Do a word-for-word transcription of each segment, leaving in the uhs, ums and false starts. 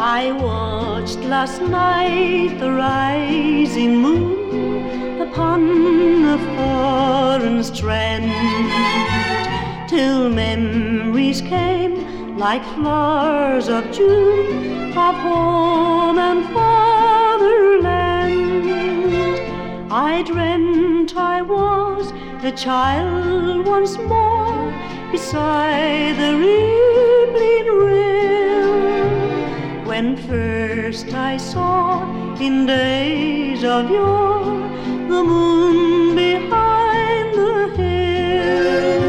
I watched last night the rising moon upon the foreign strand, till memories came like flowers of June of home and fatherland. I dreamt I was a child once more beside the rippling rill, when first I saw in days of yore the moon behind the hill.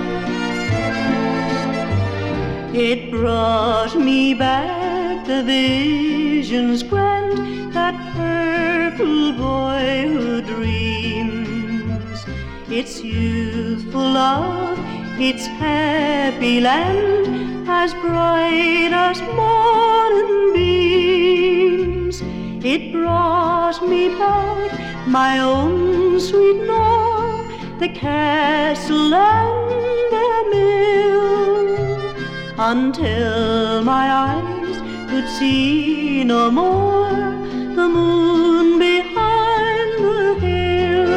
It brought me back the visions grand, that purple boyhood dreams, its youthful love, its happy land, as bright as morning beams. It brought me back my own sweet North, the castle and the mill, until my eyes could see no more the moon behind the hill.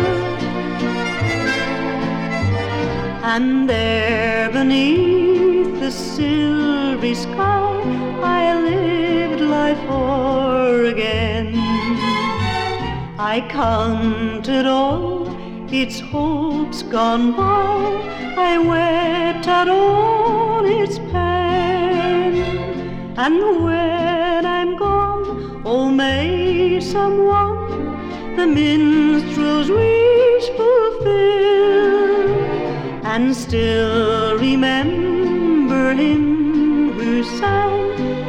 And there beneath the silvery sky I lived life o'er again. I counted all its hopes gone by, I wept at all its pain. And when I'm gone, oh may someone the minstrel's wish fulfill, and still remember him who sang